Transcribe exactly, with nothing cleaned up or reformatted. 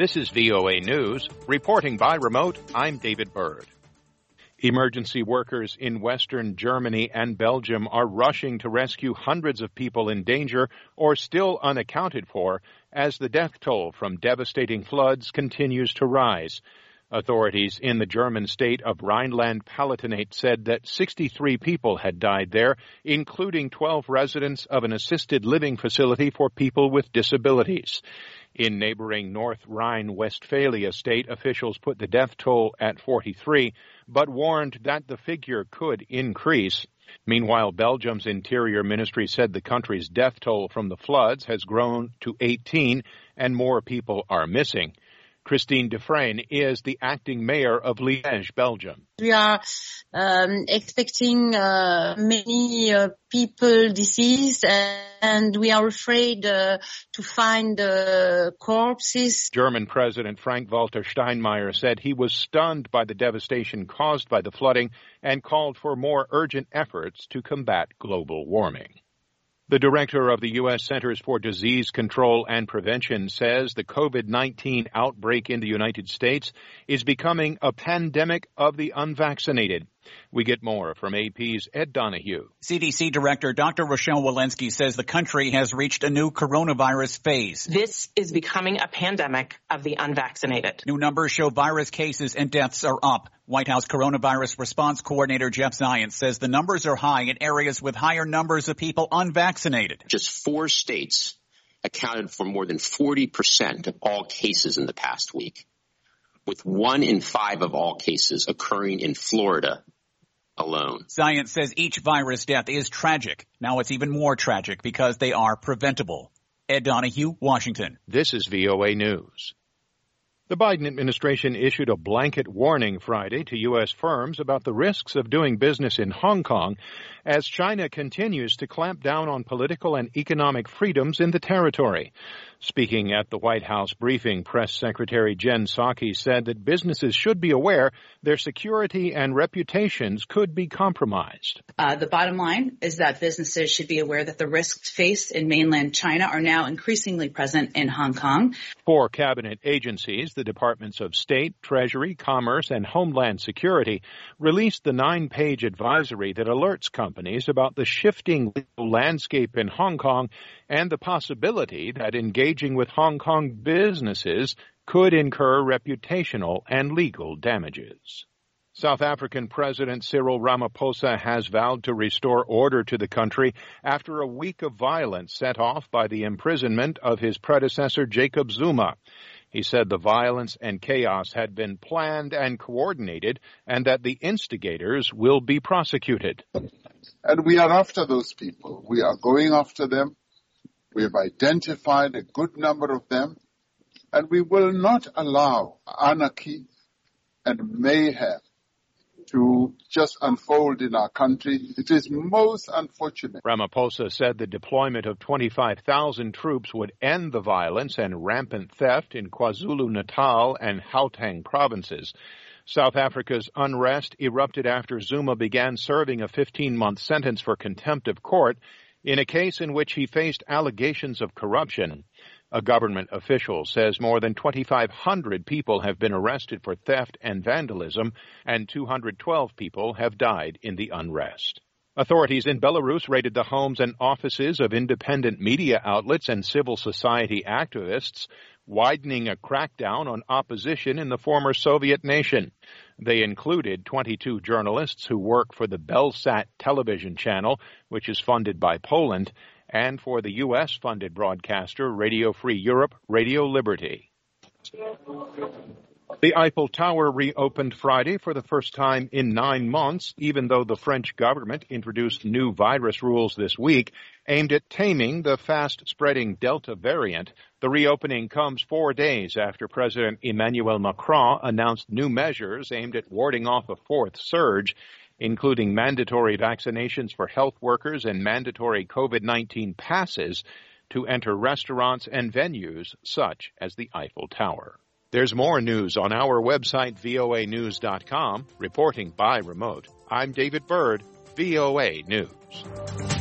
This is V O A News. Reporting by remote, I'm David Byrd. Emergency workers in Western Germany and Belgium are rushing to rescue hundreds of people in danger or still unaccounted for as the death toll from devastating floods continues to rise. Authorities in the German state of Rhineland-Palatinate said that sixty-three people had died there, including twelve residents of an assisted living facility for people with disabilities. In neighboring North Rhine-Westphalia state, officials put the death toll at forty-three, but warned that the figure could increase. Meanwhile, Belgium's Interior Ministry said the country's death toll from the floods has grown to eighteen and more people are missing. Christine Dufresne is the acting mayor of Liège, Belgium. We are um, expecting uh, many uh, people deceased, and we are afraid uh, to find uh, corpses. German President Frank-Walter Steinmeier said he was stunned by the devastation caused by the flooding and called for more urgent efforts to combat global warming. The director of the U S Centers for Disease Control and Prevention says the COVID nineteen outbreak in the United States is becoming a pandemic of the unvaccinated. We get more from A P's Ed Donahue. C D C Director Doctor Rochelle Walensky says the country has reached a new coronavirus phase. This is becoming a pandemic of the unvaccinated. New numbers show virus cases and deaths are up. White House Coronavirus Response Coordinator Jeff Zients says the numbers are high in areas with higher numbers of people unvaccinated. Just four states accounted for more than forty percent of all cases in the past week, with one in five of all cases occurring in Florida alone. Zients says each virus death is tragic. Now it's even more tragic because they are preventable. Ed Donahue, Washington. This is V O A News. The Biden administration issued a blanket warning Friday to U S firms about the risks of doing business in Hong Kong as China continues to clamp down on political and economic freedoms in the territory. Speaking at the White House briefing, Press Secretary Jen Psaki said that businesses should be aware their security and reputations could be compromised. Uh, the bottom line is that businesses should be aware that the risks faced in mainland China are now increasingly present in Hong Kong. Four cabinet agencies, the Departments of State, Treasury, Commerce, and Homeland Security, released the nine-page advisory that alerts companies about the shifting legal landscape in Hong Kong and the possibility that engaging with Hong Kong businesses could incur reputational and legal damages. South African President Cyril Ramaphosa has vowed to restore order to the country after a week of violence set off by the imprisonment of his predecessor Jacob Zuma. He said the violence and chaos had been planned and coordinated and that the instigators will be prosecuted. And we are after those people. We are going after them. We have identified a good number of them, and we will not allow anarchy and mayhem to just unfold in our country. It is most unfortunate. Ramaphosa said the deployment of twenty-five thousand troops would end the violence and rampant theft in KwaZulu-Natal and Gauteng provinces. South Africa's unrest erupted after Zuma began serving a fifteen-month sentence for contempt of court in a case in which he faced allegations of corruption. A government official says more than twenty-five hundred people have been arrested for theft and vandalism, and two hundred twelve people have died in the unrest. Authorities in Belarus raided the homes and offices of independent media outlets and civil society activists, widening a crackdown on opposition in the former Soviet nation. They included twenty-two journalists who work for the Belsat television channel, which is funded by Poland, and for the U S-funded broadcaster Radio Free Europe, Radio Liberty. The Eiffel Tower reopened Friday for the first time in nine months, even though the French government introduced new virus rules this week aimed at taming the fast-spreading Delta variant. The reopening comes four days after President Emmanuel Macron announced new measures aimed at warding off a fourth surge, including mandatory vaccinations for health workers and mandatory COVID nineteen passes to enter restaurants and venues such as the Eiffel Tower. There's more news on our website, V O A news dot com. Reporting by remote, I'm David Byrd, V O A News.